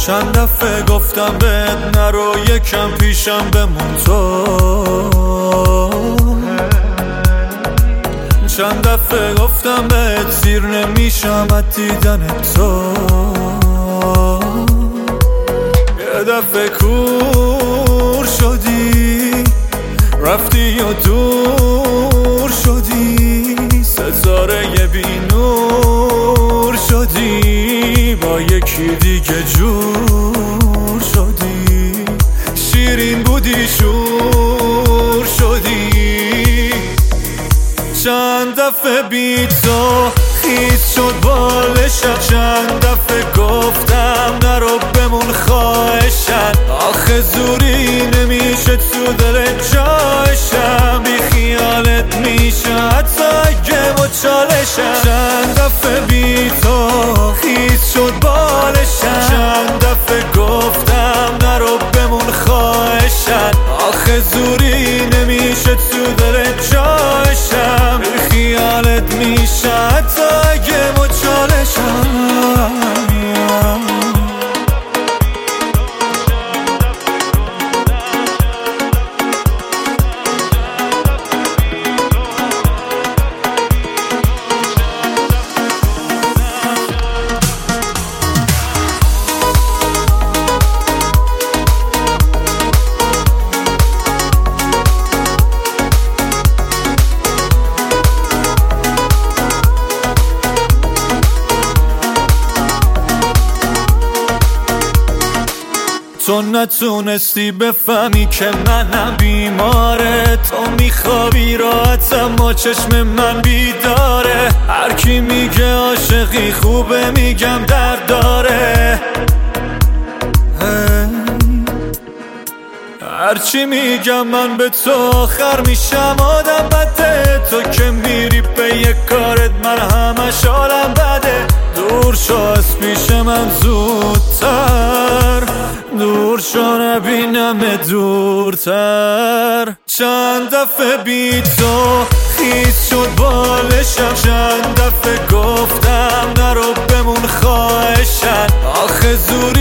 چند دفعه گفتم بهت نرو یکم پیشم بمون تو، چند دفعه گفتم بهت سیر نمیشم از دیدن تو، یه دفعه کور شدی رفتی و دور شدی، ستاره بی نور شدی، با یکی دیگه جور شدی، شیرین بودی شور شدی. چند دفعه بی تو خیس شد بالشم، چند دفعه گفتم نرو بمون خواهشم، آخه زوری نمیشه تو دل جایشم، بی خیالت میشه حتی اگه مچالشم. چند دفعه بی تو خیس شد بالشم، چند دفعه گفتم نرو بمون خواهشم، آخه زوری نمیشه تو دل جایشم، بی خیالت میشه حتی اگه مچالشم. تو نتونستی بفهمی که منم بیماره، تو میخوابی راحت اما چشم من بیداره، هر کی میگه عاشقی خوبه میگم درد داره، هرچی میگم من به تو آخر میشم آدم بده، تو که میری به یک کارت من همش حالم بده، دور شو از پیش من زودتر، دور شو نبینم دورتر. چند دفعه بی تو خیس شد بالشم، چند دفعه گفتم نرو بمون خواهشم، آخه زوری